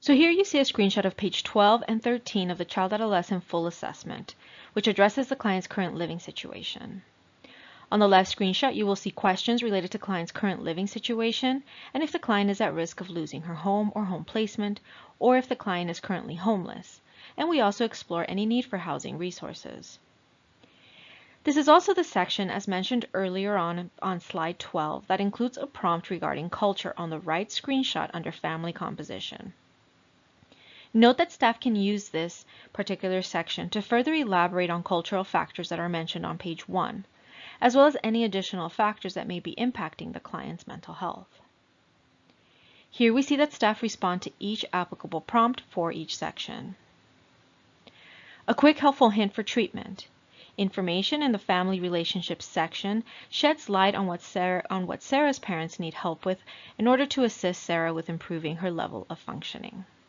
So here you see a screenshot of page 12 and 13 of the Child Adolescent Full Assessment, which addresses the client's current living situation. On the left screenshot, you will see questions related to client's current living situation and if the client is at risk of losing her home or home placement, or if the client is currently homeless. And we also explore any need for housing resources. This is also the section, as mentioned earlier on slide 12, that includes a prompt regarding culture on the right screenshot under family composition. Note that staff can use this particular section to further elaborate on cultural factors that are mentioned on page 1, as well as any additional factors that may be impacting the client's mental health. Here we see that staff respond to each applicable prompt for each section. A quick helpful hint for treatment. Information in the family relationships section sheds light on what Sarah's parents need help with in order to assist Sarah with improving her level of functioning.